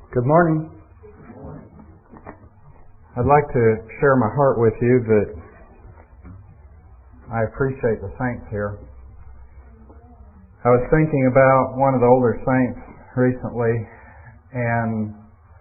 Good morning. I'd like to share my heart with you that I appreciate the saints here. I was thinking about one of the older saints recently, and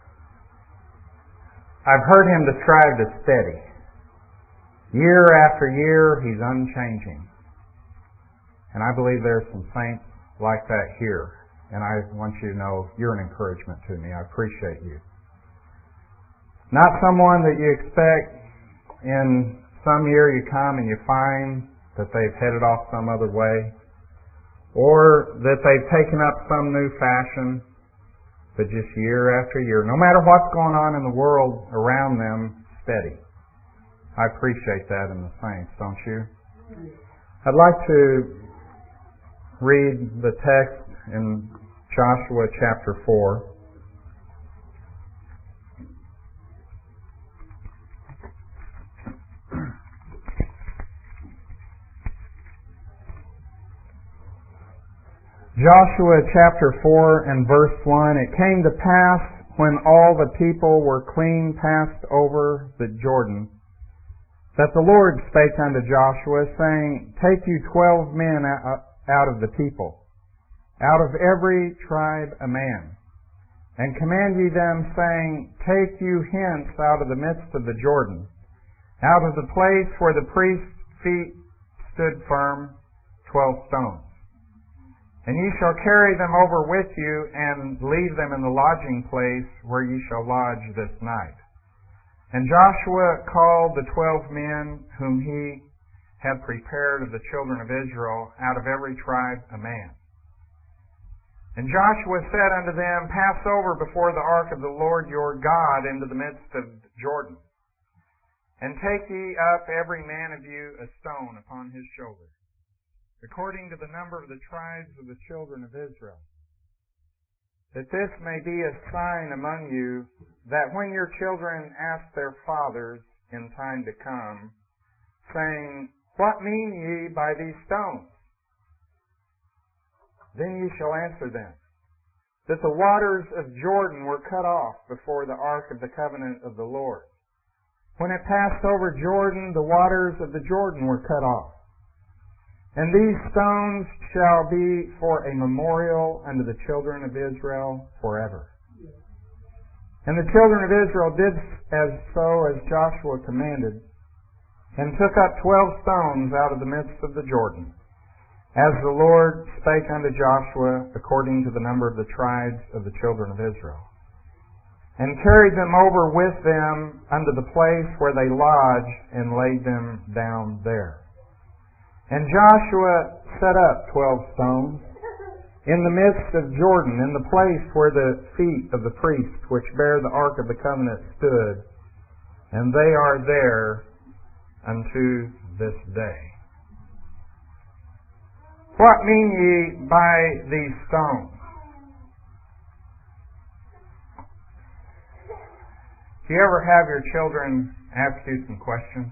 I've heard him described as steady. Year after year, he's unchanging. And I believe there's some saints like that here. And I want you to know you're an encouragement to me. I appreciate you. Not someone that you expect in some year you come and you find that they've headed off some other way, or that they've taken up some new fashion, but just year after year, no matter what's going on in the world around them, steady. I appreciate that in the saints, don't you? I'd like to read the text in Joshua chapter 4. Joshua chapter 4 and verse 1, It came to pass when all the people were clean passed over the Jordan, that the Lord spake unto Joshua, saying, Take you 12 men out of the people, out of every tribe a man, and command ye them, saying, Take you hence out of the midst of the Jordan, out of the place where the priest's feet stood firm, 12 stones. And ye shall carry them over with you, and leave them in the lodging place where ye shall lodge this night. And Joshua called the 12 men whom he had prepared of the children of Israel, out of every tribe a man. And Joshua said unto them, Pass over before the ark of the Lord your God into the midst of Jordan, and take ye up every man of you a stone upon his shoulder, according to the number of the tribes of the children of Israel, that this may be a sign among you, that when your children ask their fathers in time to come, saying, What mean ye by these stones? Then ye shall answer them, that the waters of Jordan were cut off before the ark of the covenant of the Lord. When it passed over Jordan, the waters of the Jordan were cut off. And these stones shall be for a memorial unto the children of Israel forever. And the children of Israel did as Joshua commanded, and took up 12 stones out of the midst of the Jordan, as the Lord spake unto Joshua, according to the number of the tribes of the children of Israel, and carried them over with them unto the place where they lodged, and laid them down there. And Joshua set up 12 stones in the midst of Jordan, in the place where the feet of the priests which bear the ark of the covenant stood, and they are there unto this day. What mean ye by these stones? Do you ever have your children ask you some questions?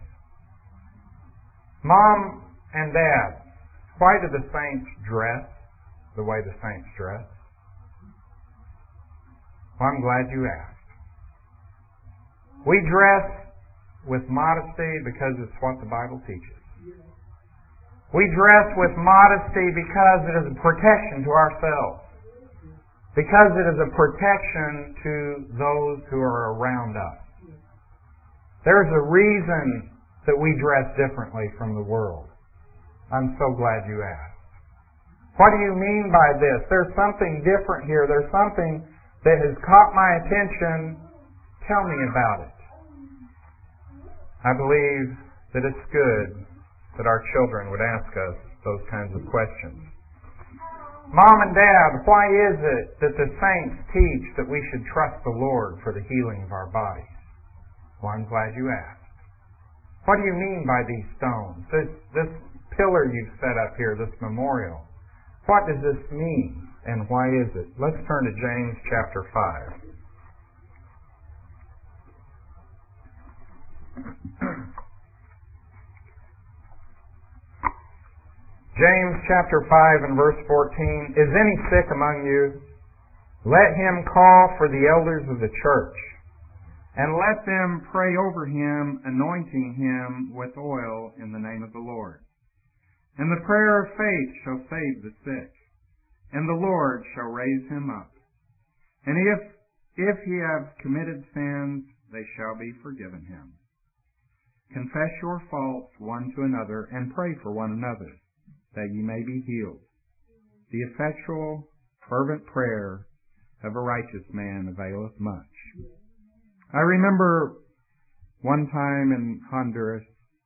Mom and Dad, why do the saints dress the way the saints dress? Well, I'm glad you asked. We dress with modesty because it's what the Bible teaches. We dress with modesty because it is a protection to ourselves. Because it is a protection to those who are around us. There's a reason that we dress differently from the world. I'm so glad you asked. What do you mean by this? There's something different here. There's something that has caught my attention. Tell me about it. I believe that it's good that our children would ask us those kinds of questions. Mom and Dad, why is it that the saints teach that we should trust the Lord for the healing of our bodies? Well, I'm glad you asked. What do you mean by these stones? This pillar you've set up here, this memorial. What does this mean, and why is it? Let's turn to James chapter 5. James chapter 5 and verse 14, Is any sick among you? Let him call for the elders of the church, and let them pray over him, anointing him with oil in the name of the Lord. And the prayer of faith shall save the sick, and the Lord shall raise him up. And if he have committed sins, they shall be forgiven him. Confess your faults one to another, and pray for one another, that ye may be healed. The effectual, fervent prayer of a righteous man availeth much. I remember one time in Honduras,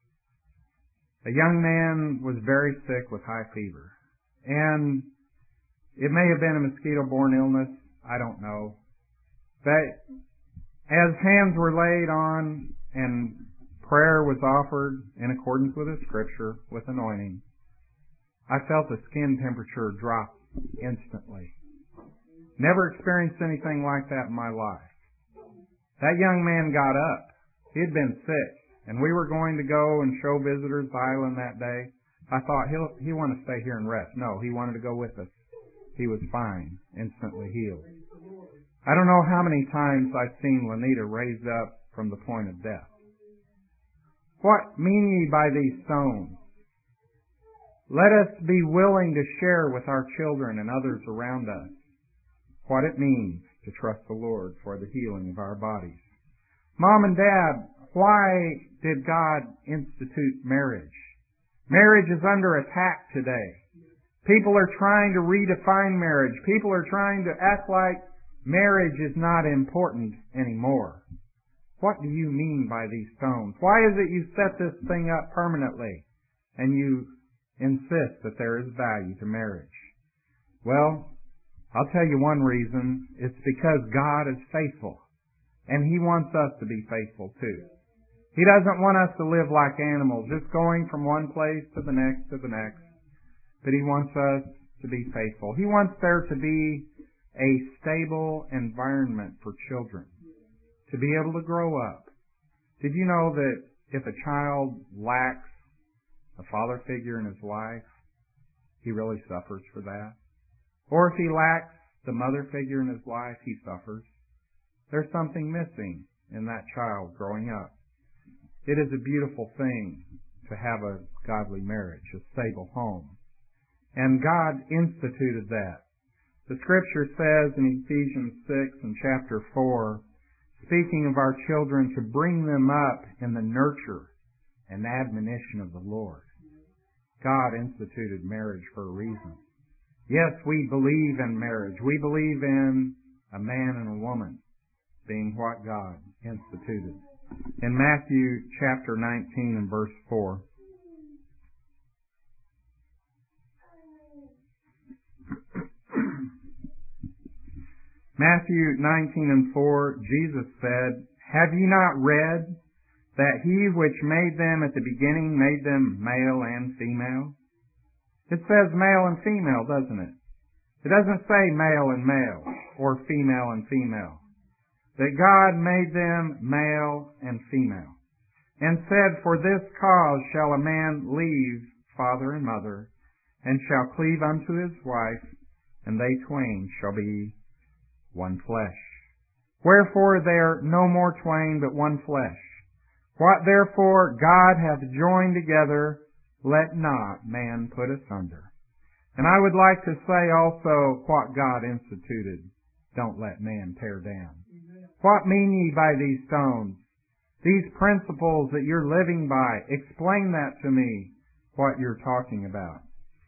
a young man was very sick with high fever. And it may have been a mosquito-borne illness, I don't know. But as hands were laid on and prayer was offered in accordance with the Scripture with anointing, I felt the skin temperature drop instantly. Never experienced anything like that in my life. That young man got up. He had been sick, and we were going to go and show visitors the island that day. I thought he wanted to stay here and rest. No, he wanted to go with us. He was fine, instantly healed. I don't know how many times I've seen Lanita raised up from the point of death. What mean ye by these stones? Let us be willing to share with our children and others around us what it means to trust the Lord for the healing of our bodies. Mom and Dad, why did God institute marriage? Marriage is under attack today. People are trying to redefine marriage. People are trying to act like marriage is not important anymore. What do you mean by these stones? Why is it you set this thing up permanently and you insist that there is value to marriage? Well, I'll tell you one reason. It's because God is faithful, and He wants us to be faithful too. He doesn't want us to live like animals, just going from one place to the next to the next. But He wants us to be faithful. He wants there to be a stable environment for children to be able to grow up. Did you know that if a child lacks a father figure in his life, he really suffers for that? Or if he lacks the mother figure in his life, he suffers. There's something missing in that child growing up. It is a beautiful thing to have a godly marriage, a stable home. And God instituted that. The Scripture says in Ephesians 6 and chapter 4, speaking of our children, to bring them up in the nurture and admonition of the Lord. God instituted marriage for a reason. Yes, we believe in marriage. We believe in a man and a woman being what God instituted. In Matthew chapter 19 and verse 4, Matthew 19 and 4, Jesus said, "Have ye not read that He which made them at the beginning made them male and female?" It says male and female, doesn't it? It doesn't say male and male or female and female. That God made them male and female. And said, "For this cause shall a man leave father and mother, and shall cleave unto his wife, and they twain shall be one flesh. Wherefore they are no more twain, but one flesh. What therefore God hath joined together, let not man put asunder." And I would like to say also what God instituted, don't let man tear down. What mean ye by these stones? These principles that you're living by, explain that to me, what you're talking about.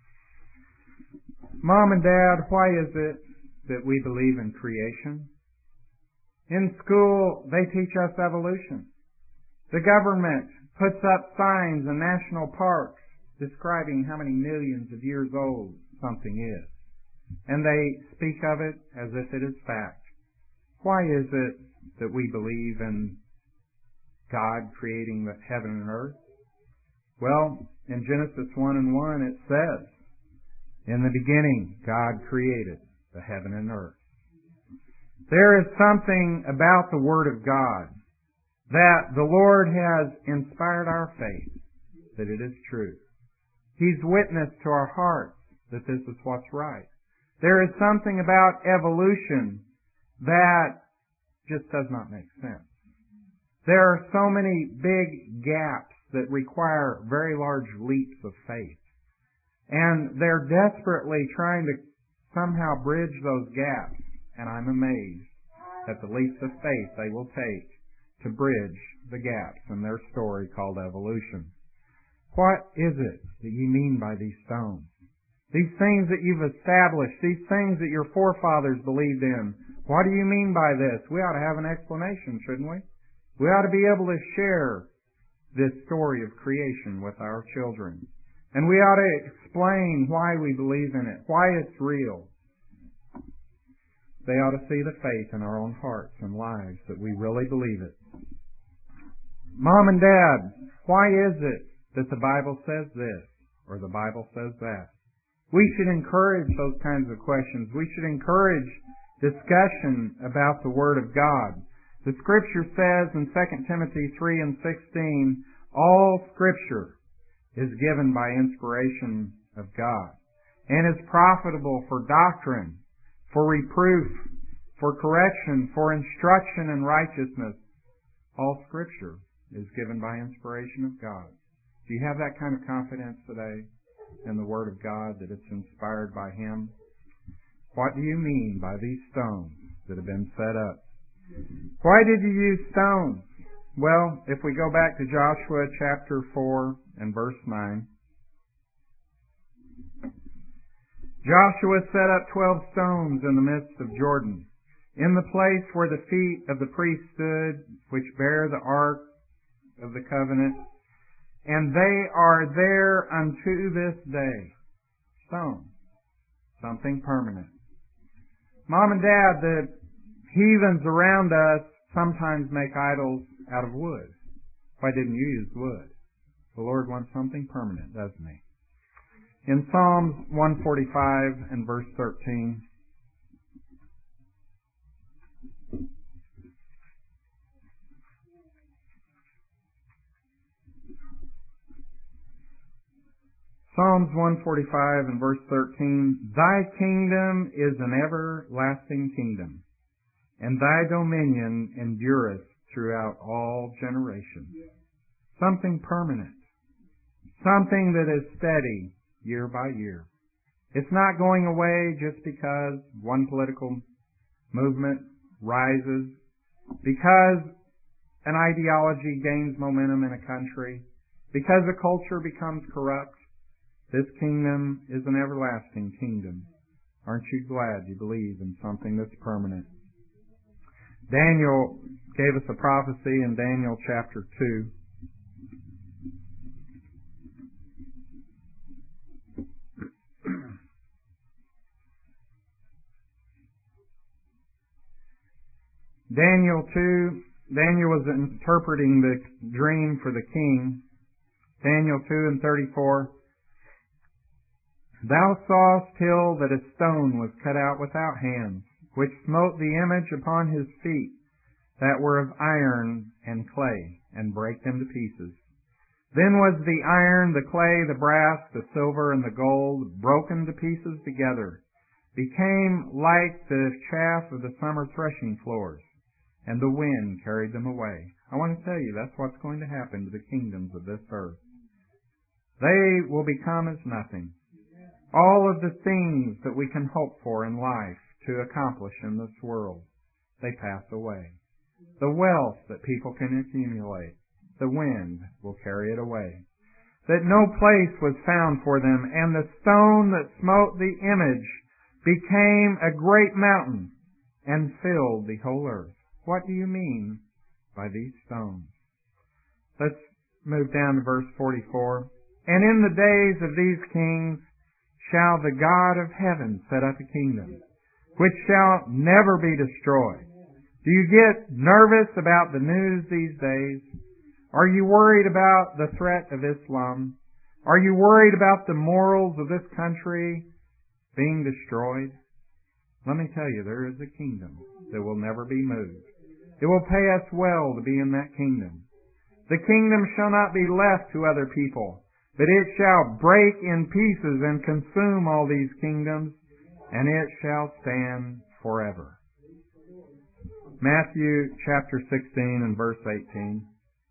Mom and Dad, why is it that we believe in creation? In school, they teach us evolution. The government puts up signs in national parks describing how many millions of years old something is. And they speak of it as if it is fact. Why is it that we believe in God creating the heaven and earth? Well, in Genesis 1 and 1 it says, "In the beginning God created the heaven and earth." There is something about the Word of God that the Lord has inspired our faith that it is true. He's witnessed to our hearts that this is what's right. There is something about evolution that just does not make sense. There are so many big gaps that require very large leaps of faith. And they're desperately trying to somehow bridge those gaps. And I'm amazed at the leaps of faith they will take to bridge the gaps in their story called evolution. What is it that you mean by these stones? These things that you've established, these things that your forefathers believed in, what do you mean by this? We ought to have an explanation, shouldn't we? We ought to be able to share this story of creation with our children. And we ought to explain why we believe in it, why it's real. They ought to see the faith in our own hearts and lives that we really believe it. Mom and Dad, why is it that the Bible says this or the Bible says that? We should encourage those kinds of questions. We should encourage discussion about the Word of God. The Scripture says in 2 Timothy 3 and 16, all Scripture is given by inspiration of God and is profitable for doctrine, for reproof, for correction, for instruction in righteousness. All Scripture is given by inspiration of God. Do you have that kind of confidence today in the Word of God, that it's inspired by Him? What do you mean by these stones that have been set up? Why did you use stones? Well, if we go back to Joshua chapter 4 and verse 9, Joshua set up 12 stones in the midst of Jordan, in the place where the feet of the priests stood, which bear the ark of the covenant, and they are there unto this day. Stones. Something permanent. Mom and Dad, the heathens around us sometimes make idols out of wood. Why didn't you use wood? The Lord wants something permanent, doesn't He? In Psalms 145 and verse 13, Psalms 145 and verse 13, Thy kingdom is an everlasting kingdom, and Thy dominion endureth throughout all generations. Something permanent. Something that is steady year by year. It's not going away just because one political movement rises, because an ideology gains momentum in a country, because a culture becomes corrupt. This kingdom is an everlasting kingdom. Aren't you glad you believe in something that's permanent? Daniel gave us a prophecy in Daniel chapter 2. Daniel was interpreting the dream for the king. Daniel 2 and 34. Thou sawest till that a stone was cut out without hands, which smote the image upon his feet, that were of iron and clay, and brake them to pieces. Then was the iron, the clay, the brass, the silver, and the gold broken to pieces together, became like the chaff of the summer threshing floors, and the wind carried them away. I want to tell you, that's what's going to happen to the kingdoms of this earth. They will become as nothing. All of the things that we can hope for in life to accomplish in this world, they pass away. The wealth that people can accumulate, the wind will carry it away. That no place was found for them, and the stone that smote the image became a great mountain and filled the whole earth. What do you mean by these stones? Let's move down to verse 44. And in the days of these kings shall the God of heaven set up a kingdom, which shall never be destroyed. Do you get nervous about the news these days? Are you worried about the threat of Islam? Are you worried about the morals of this country being destroyed? Let me tell you, there is a kingdom that will never be moved. It will pay us well to be in that kingdom. The kingdom shall not be left to other people, but it shall break in pieces and consume all these kingdoms, and it shall stand forever. Matthew chapter 16 and verse 18.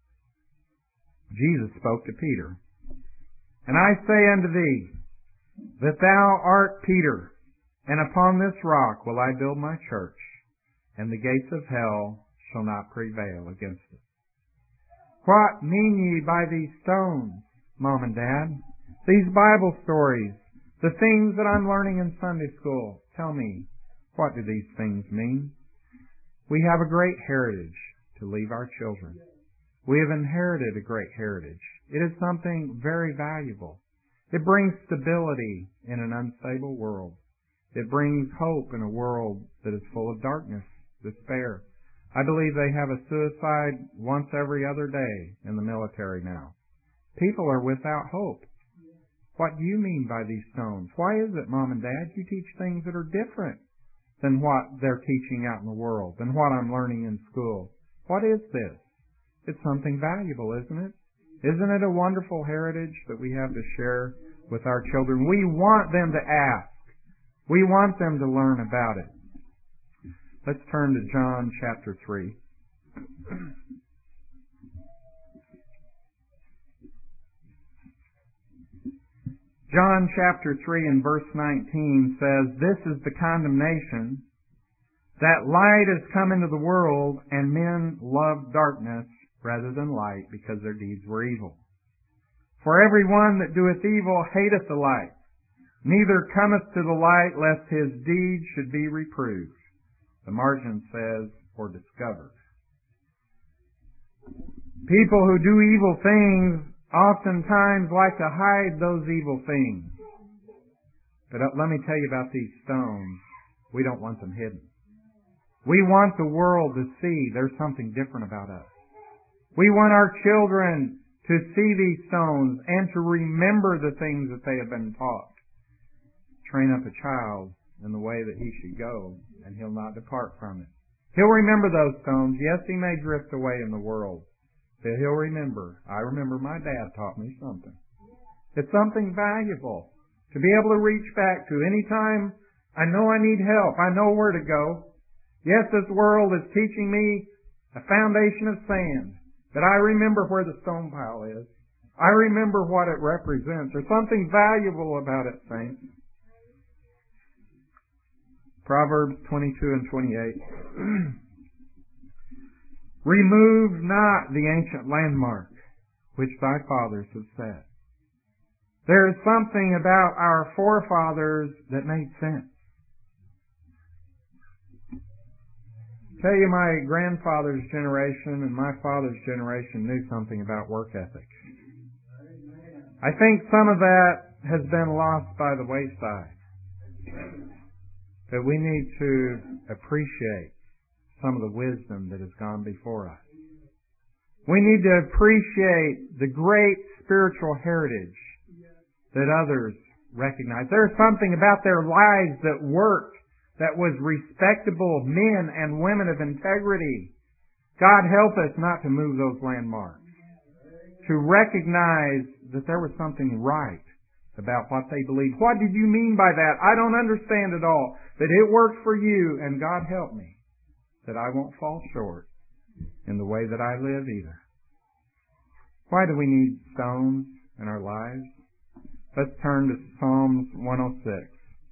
Jesus spoke to Peter. And I say unto thee, that thou art Peter, and upon this rock will I build my church, and the gates of hell shall not prevail against it. What mean ye by these stones, Mom and Dad? These Bible stories, the things that I'm learning in Sunday school. Tell me, what do these things mean? We have a great heritage to leave our children. We have inherited a great heritage. It is something very valuable. It brings stability in an unstable world. It brings hope in a world that is full of darkness, despair. I believe they have a suicide once every other day in the military now. People are without hope. What do you mean by these stones? Why is it, Mom and Dad, you teach things that are different than what they're teaching out in the world, than what I'm learning in school? What is this? It's something valuable, isn't it? Isn't it a wonderful heritage that we have to share with our children? We want them to ask. We want them to learn about it. Let's turn to John chapter 3. John chapter 3 and verse 19 says, "This is the condemnation, that light has come into the world, and men loved darkness rather than light, because their deeds were evil. For every one that doeth evil hateth the light, neither cometh to the light, lest his deeds should be reproved." The margin says, or discovered. People who do evil things oftentimes like to hide those evil things. But let me tell you about these stones. We don't want them hidden. We want the world to see there's something different about us. We want our children to see these stones and to remember the things that they have been taught. Train up a child in the way that he should go, and he'll not depart from it. He'll remember those stones. Yes, he may drift away in the world, but he'll remember. I remember my dad taught me something. It's something valuable to be able to reach back to any time I know I need help. I know where to go. Yes, this world is teaching me a foundation of sand, but I remember where the stone pile is. I remember what it represents. There's something valuable about it, saints. Proverbs 22 and 28. "Remove not the ancient landmark which thy fathers have set." There is something about our forefathers that made sense. Tell you, my grandfather's generation and my father's generation knew something about work ethic. I think some of that has been lost by the wayside. But we need to appreciate some of the wisdom that has gone before us. We need to appreciate the great spiritual heritage that others recognize. There's something about their lives that worked, that was respectable, men and women of integrity. God help us not to move those landmarks. To recognize that there was something right about what they believed. What did you mean by that? I don't understand it all. But it worked for you, and God help me that I won't fall short in the way that I live either. Why do we need stones in our lives? Let's turn to Psalms 106.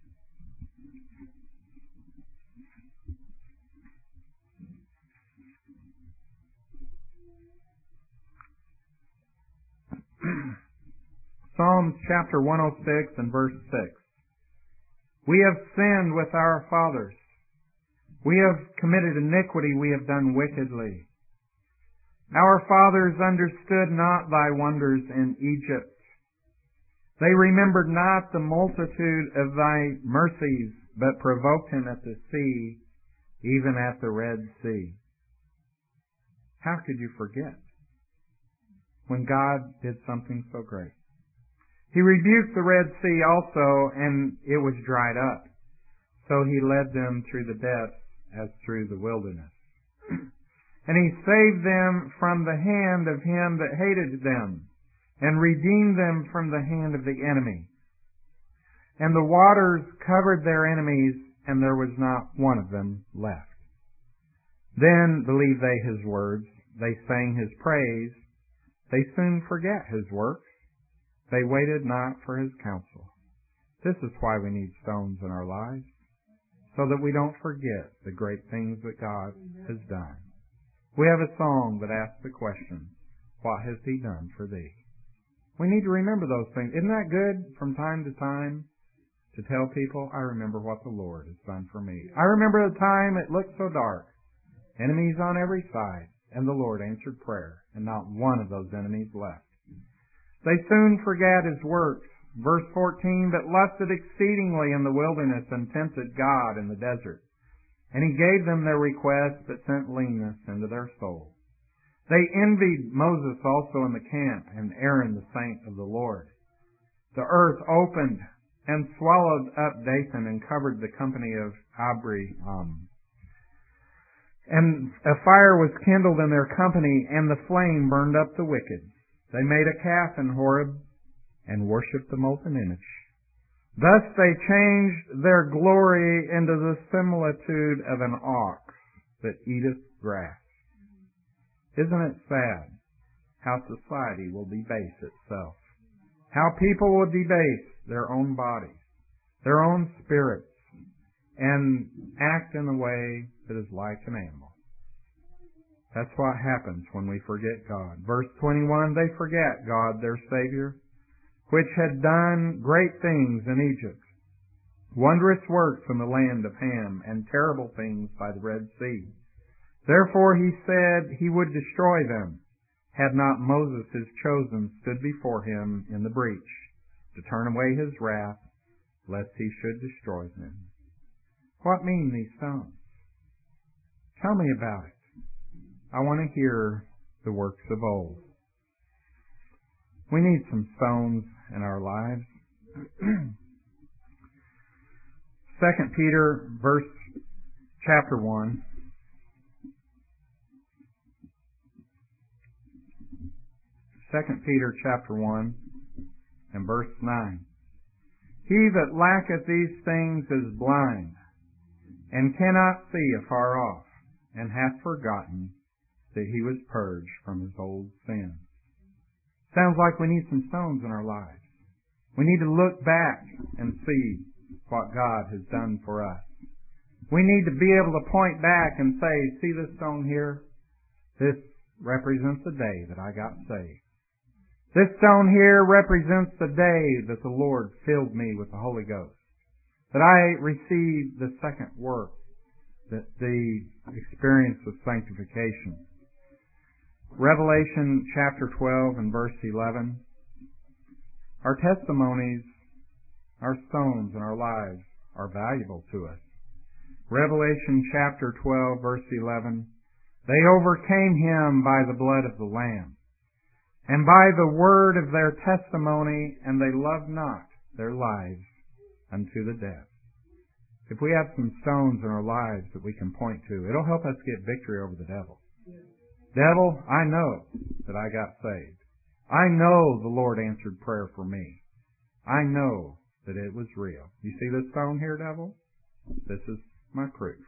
Psalms chapter 106 and verse 6. "We have sinned with our fathers. We have committed iniquity, we have done wickedly. Our fathers understood not thy wonders in Egypt. They remembered not the multitude of thy mercies, but provoked him at the sea, even at the Red Sea." How could you forget when God did something so great? He rebuked the Red Sea also, and it was dried up. So he led them through the depths as through the wilderness. And he saved them from the hand of him that hated them, and redeemed them from the hand of the enemy. And the waters covered their enemies, and there was not one of them left. Then believed they his words, they sang his praise. They soon forget his works, they waited not for his counsel. This is why we need stones in our lives, so that we don't forget the great things that God has done. We have a song that asks the question, what has he done for thee? We need to remember those things. Isn't that good from time to time to tell people, I remember what the Lord has done for me. I remember the time it looked so dark, enemies on every side, and the Lord answered prayer, and not one of those enemies left. They soon forgot his works. Verse 14, but lusted exceedingly in the wilderness and tempted God in the desert. And he gave them their request, but sent leanness into their soul. They envied Moses also in the camp, and Aaron the saint of the Lord. The earth opened and swallowed up Dathan and covered the company of Abiram. And a fire was kindled in their company, and the flame burned up the wicked. They made a calf in Horeb and worshipped the molten image. Thus they changed their glory into the similitude of an ox that eateth grass. Isn't it sad how society will debase itself? How people will debase their own bodies, their own spirits, and act in a way that is like an animal. That's what happens when we forget God. Verse 21, they forget God, their Savior, which had done great things in Egypt, wondrous works in the land of Ham, and terrible things by the Red Sea. Therefore he said he would destroy them, had not Moses his chosen stood before him in the breach, to turn away his wrath, lest he should destroy them. What mean these stones? Tell me about it. I want to hear the works of old. We need some stones in our lives. 2 Peter chapter 1. 2 Peter chapter 1 and verse 9. He that lacketh these things is blind, and cannot see afar off, and hath forgotten that he was purged from his old sins. Sounds like we need some stones in our lives. We need to look back and see what God has done for us. We need to be able to point back and say, see this stone here? This represents the day that I got saved. This stone here represents the day that the Lord filled me with the Holy Ghost, that I received the second work, the experience of sanctification. Revelation chapter 12 and verse 11. Our testimonies, our stones in our lives are valuable to us. Revelation chapter 12 verse 11. They overcame him by the blood of the Lamb, and by the word of their testimony, and they loved not their lives unto the death. If we have some stones in our lives that we can point to, it'll help us get victory over the devil. Devil, I know that I got saved. I know the Lord answered prayer for me. I know that it was real. You see this stone here, devil? This is my proof.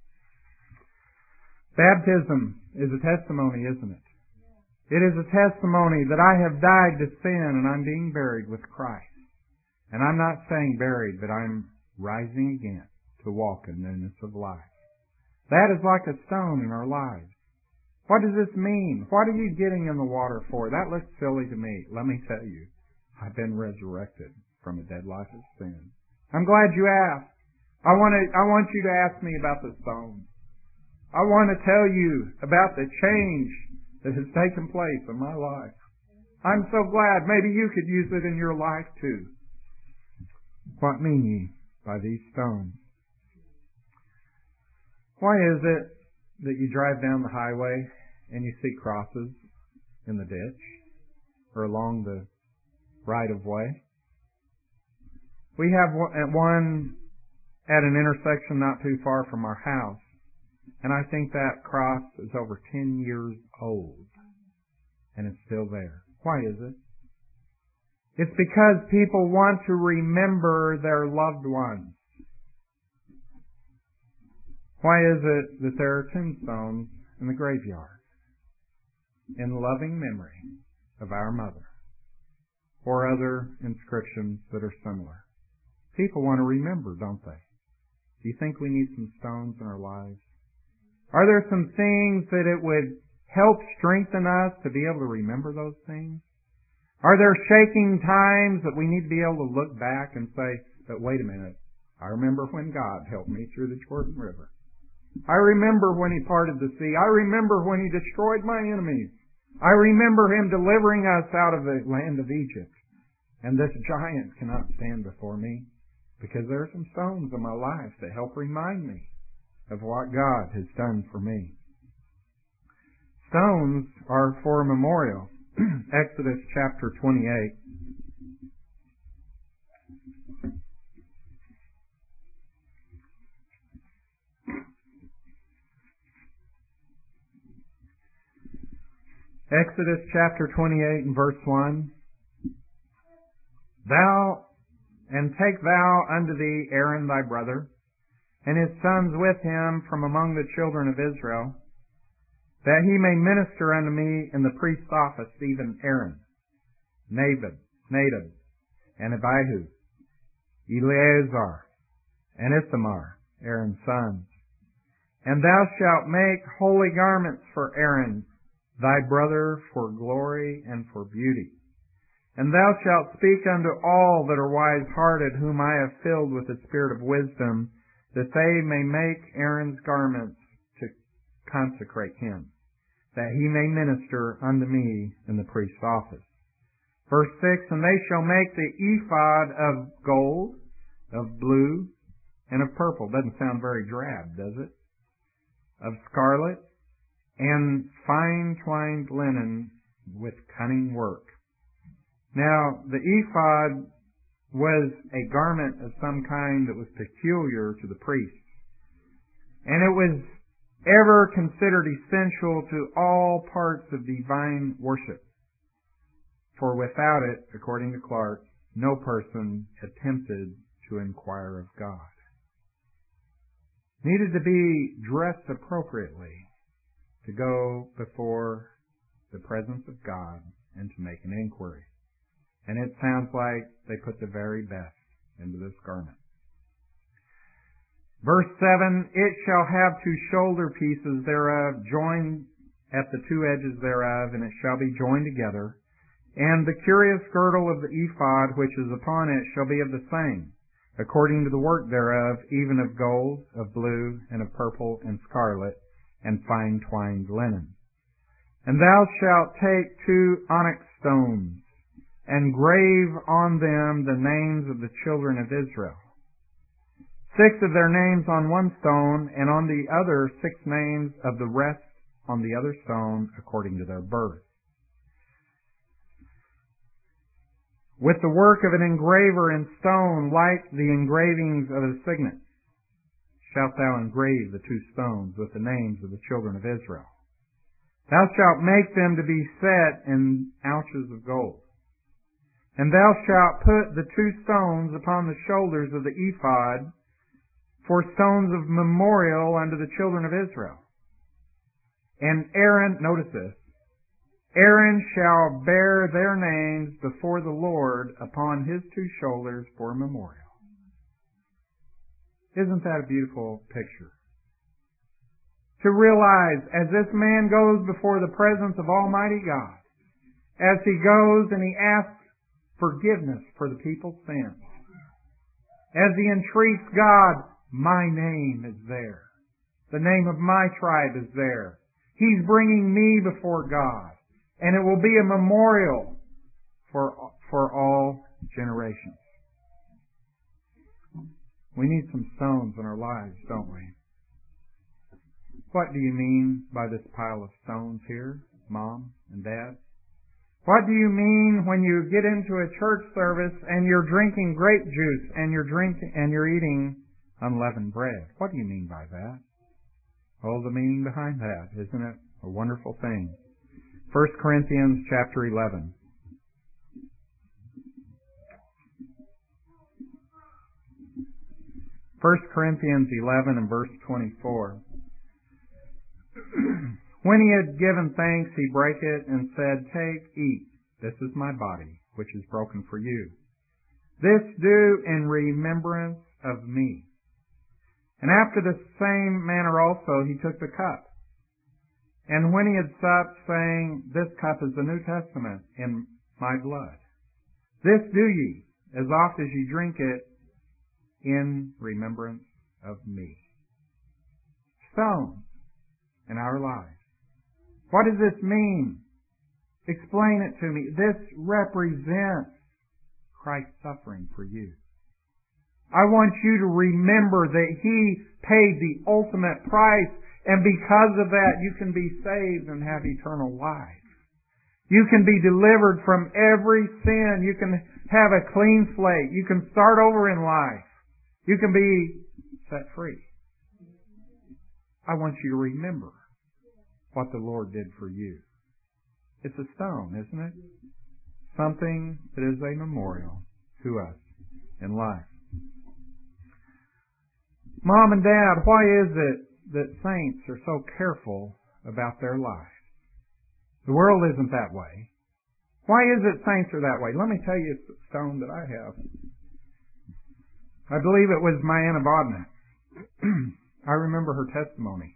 Baptism is a testimony, isn't it? It is a testimony that I have died to sin and I'm being buried with Christ. And I'm not saying buried, but I'm rising again to walk in newness of life. That is like a stone in our lives. What does this mean? What are you getting in the water for? That looks silly to me. Let me tell you, I've been resurrected from a dead life of sin. I'm glad you asked. I want you to ask me about the stone. I want to tell you about the change that has taken place in my life. I'm so glad. Maybe you could use it in your life too. What mean ye by these stones? Why is it that you drive down the highway and you see crosses in the ditch or along the right of way? We have one at an intersection not too far from our house, and I think that cross is over 10 years old, and it's still there. Why is it? It's because people want to remember their loved ones. Why is it that there are tombstones in the graveyard? In loving memory of our mother, or other inscriptions that are similar. People want to remember, don't they? Do you think we need some stones in our lives? Are there some things that it would help strengthen us to be able to remember those things? Are there shaking times that we need to be able to look back and say, but wait a minute, I remember when God helped me through the Jordan River. I remember when He parted the sea. I remember when He destroyed my enemies. I remember Him delivering us out of the land of Egypt. And this giant cannot stand before me because there are some stones in my life that help remind me of what God has done for me. Stones are for a memorial. Exodus chapter 28. Exodus chapter 28 and verse 1. Take thou unto thee Aaron thy brother, and his sons with him from among the children of Israel, that he may minister unto me in the priest's office, even Aaron, Nadab, and Abihu, Eleazar, and Ithamar, Aaron's sons. And thou shalt make holy garments for Aaron, thy brother, for glory and for beauty. And thou shalt speak unto all that are wise-hearted, whom I have filled with the spirit of wisdom, that they may make Aaron's garments to consecrate him, that he may minister unto me in the priest's office. Verse 6, And they shall make the ephod of gold, of blue, and of purple. Doesn't sound very drab, does it? Of scarlet, and fine twined linen with cunning work. Now, the ephod was a garment of some kind that was peculiar to the priests. And it was ever considered essential to all parts of divine worship. For without it, according to Clark, no person attempted to inquire of God. Needed to be dressed appropriately to go before the presence of God and to make an inquiry. And it sounds like they put the very best into this garment. Verse 7, It shall have 2 shoulder pieces thereof, joined at the 2 edges thereof, and it shall be joined together. And the curious girdle of the ephod which is upon it shall be of the same, according to the work thereof, even of gold, of blue, and of purple, and scarlet, and fine twined linen. And thou shalt take 2 onyx stones, and grave on them the names of the children of Israel. 6 of their names on one stone, and on the other 6 names of the rest on the other stone, according to their birth. With the work of an engraver in stone, like the engravings of a signet, shalt thou engrave the 2 stones with the names of the children of Israel. Thou shalt make them to be set in ouches of gold. And thou shalt put the 2 stones upon the shoulders of the ephod for stones of memorial unto the children of Israel. And Aaron, notice this, Aaron shall bear their names before the Lord upon his 2 shoulders for a memorial. Isn't that a beautiful picture? To realize, as this man goes before the presence of Almighty God, as he goes and he asks forgiveness for the people's sins, as he entreats God, my name is there. The name of my tribe is there. He's bringing me before God. And it will be a memorial for all generations. We need some stones in our lives, don't we? What do you mean by this pile of stones here, Mom and Dad? What do you mean when you get into a church service and you're drinking grape juice and you're eating unleavened bread? What do you mean by that? Oh, the meaning behind that, isn't it a wonderful thing? 1 Corinthians chapter 11. 1 Corinthians 11 and verse 24. When he had given thanks, he brake it and said, "Take, eat. This is my body, which is broken for you. This do in remembrance of me." And after the same manner also he took the cup. And when he had supped, saying, "This cup is the New Testament in my blood. This do ye, as oft as ye drink it, in remembrance of me." Stones in our lives. What does this mean? Explain it to me. This represents Christ's suffering for you. I want you to remember that He paid the ultimate price, and because of that you can be saved and have eternal life. You can be delivered from every sin. You can have a clean slate. You can start over in life. You can be set free. I want you to remember what the Lord did for you. It's a stone, isn't it? Something that is a memorial to us in life. Mom and Dad, why is it that saints are so careful about their lives? The world isn't that way. Why is it saints are that way? Let me tell you a stone that I have. I believe it was my Aunt Abodna. I remember her testimony.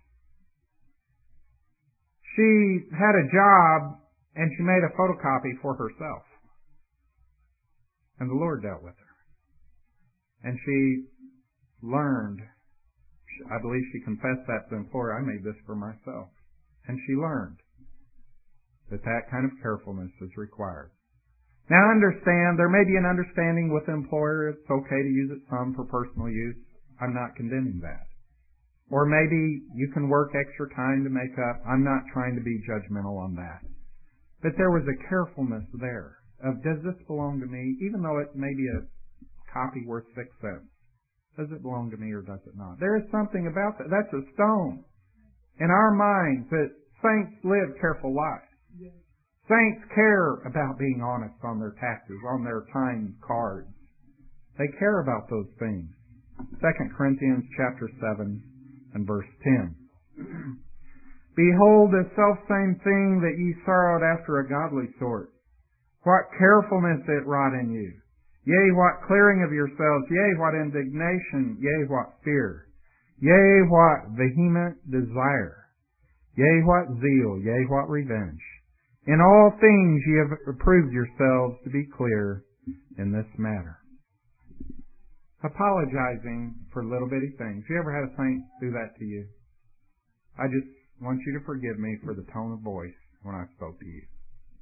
She had a job and she made a photocopy for herself. And the Lord dealt with her. And she learned, I believe she confessed that to the employer, "I made this for myself." And she learned that kind of carefulness is required. Now understand, there may be an understanding with the employer, it's okay to use it some for personal use. I'm not condemning that. Or maybe you can work extra time to make up. I'm not trying to be judgmental on that. But there was a carefulness there of, does this belong to me? Even though it may be a copy worth 6 cents. Does it belong to me or does it not? There is something about that. That's a stone in our minds that saints live careful lives. Saints care about being honest on their taxes, on their time cards. They care about those things. 2 Corinthians chapter 7 and verse 10. "Behold, the selfsame thing that ye sorrowed after a godly sort. What carefulness it wrought in you. Yea, what clearing of yourselves. Yea, what indignation. Yea, what fear. Yea, what vehement desire. Yea, what zeal. Yea, what revenge. In all things ye have approved yourselves to be clear in this matter." Apologizing for little bitty things. You ever had a saint do that to you? I just want you to forgive me for the tone of voice when I spoke to you.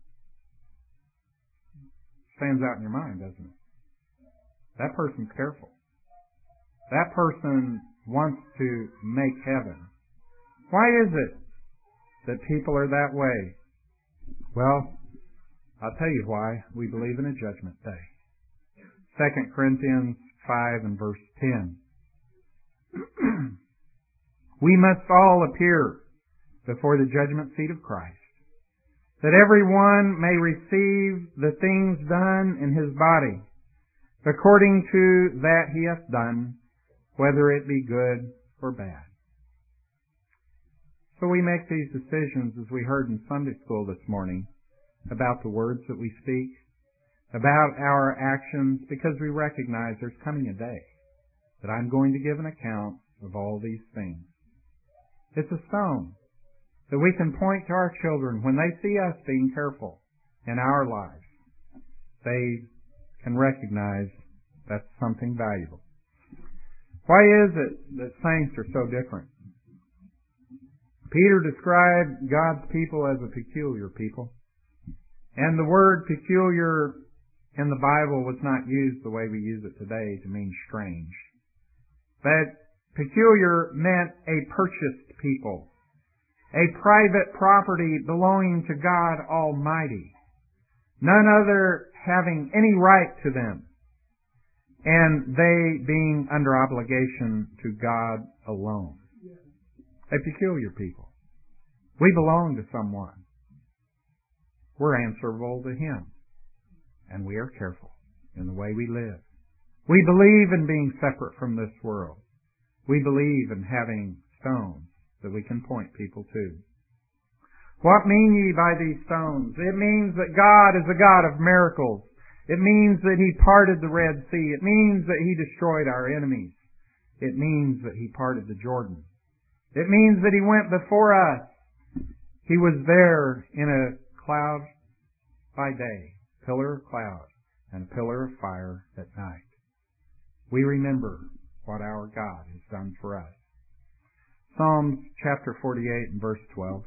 Stands out in your mind, doesn't it? That person's careful. That person wants to make heaven. Why is it that people are that way? Well, I'll tell you why. We believe in a judgment day. 2 Corinthians 5 and verse 10. "We must all appear before the judgment seat of Christ, that every one may receive the things done in his body, according to that he hath done, whether it be good or bad." So we make these decisions, as we heard in Sunday school this morning, about the words that we speak, about our actions, because we recognize there's coming a day that I'm going to give an account of all these things. It's a stone that we can point to our children when they see us being careful in our lives. They can recognize that's something valuable. Why is it that saints are so different? Peter described God's people as a peculiar people. And the word peculiar in the Bible was not used the way we use it today to mean strange. But peculiar meant a purchased people, a private property belonging to God Almighty, none other having any right to them, and they being under obligation to God alone. A peculiar people. We belong to someone. We're answerable to Him. And we are careful in the way we live. We believe in being separate from this world. We believe in having stones that we can point people to. What mean ye by these stones? It means that God is a God of miracles. It means that He parted the Red Sea. It means that He destroyed our enemies. It means that He parted the Jordan. It means that He went before us. He was there in a cloud by day, pillar of cloud, and a pillar of fire at night. We remember what our God has done for us. Psalms chapter 48 and verse 12.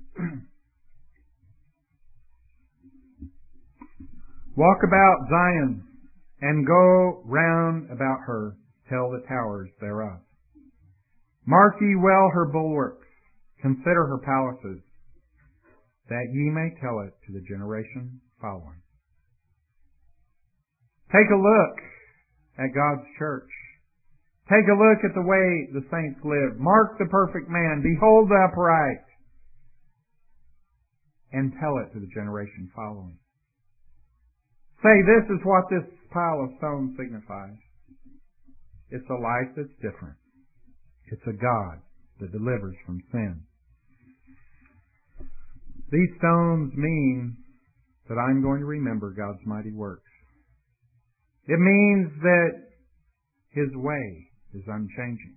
Walk about Zion and go round about her, tell the towers thereof. Mark ye well her bulwarks, consider her palaces, that ye may tell it to the generation following. Take a look at God's church. Take a look at the way the saints live. Mark the perfect man. Behold the upright. And tell it to the generation following. Say, this is what this pile of stones signifies. It's a life that's different. It's a God that delivers from sin. These stones mean that I'm going to remember God's mighty works. It means that His way is unchanging.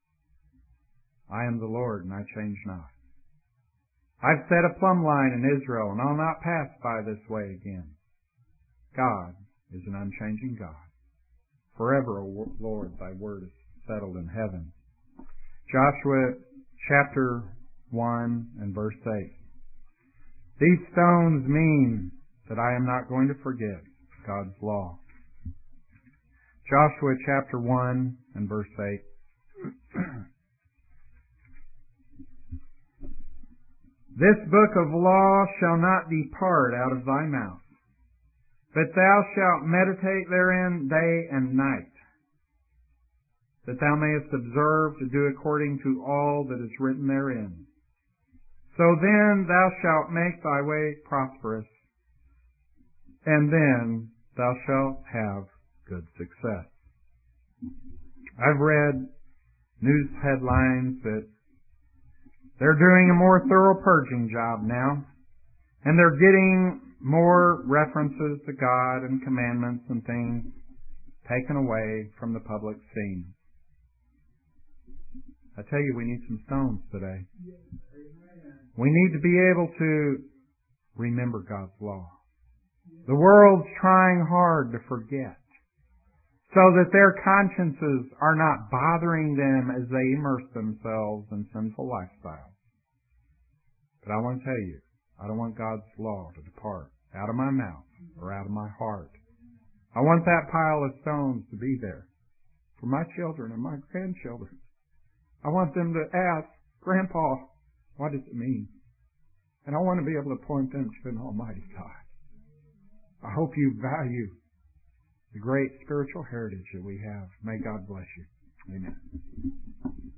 I am the Lord, and I change not. I've set a plumb line in Israel, and I'll not pass by this way again. God is an unchanging God. Forever, O Lord, thy word is settled in heaven. Joshua chapter 1 and verse 8. These stones mean that I am not going to forget God's law. Joshua chapter 1 and verse 8. This book of law shall not depart out of thy mouth, but thou shalt meditate therein day and night, that thou mayest observe to do according to all that is written therein. So then thou shalt make thy way prosperous, and then thou shalt have good success. I've read news headlines that they're doing a more thorough purging job now, and they're getting more references to God and commandments and things taken away from the public scene. I tell you, we need some stones today. We need to be able to remember God's law. The world's trying hard to forget, so that their consciences are not bothering them as they immerse themselves in sinful lifestyles. But I want to tell you, I don't want God's law to depart out of my mouth or out of my heart. I want that pile of stones to be there for my children and my grandchildren. I want them to ask, Grandpa, what does it mean? And I want to be able to point them to an almighty God. I hope you value the great spiritual heritage that we have. May God bless you. Amen.